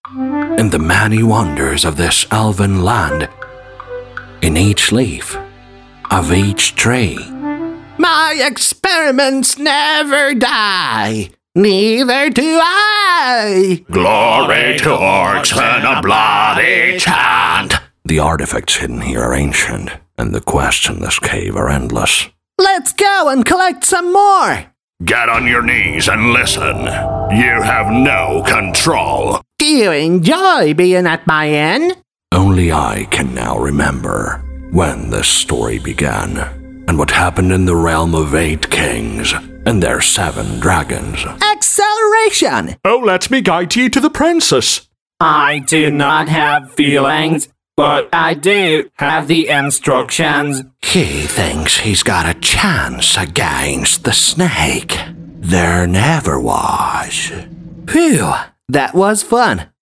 in the many wonders of this elven land, in each leaf of each tree. My experiments never die, neither do I. Glory to orcs and a bloody chant. The artifacts hidden here are ancient, and the quests in this cave are endless. Let's go and collect some more. Get on your knees and listen. You have no control. Do you enjoy being at my inn? Only I can now remember when this story began, and what happened in the realm of 8 kings and their 7 dragons. Acceleration! Oh, let me guide you to the princess. I do not have feelings, but I do have the instructions. He thinks he's got a chance against the snake. There never was. Phew, that was fun.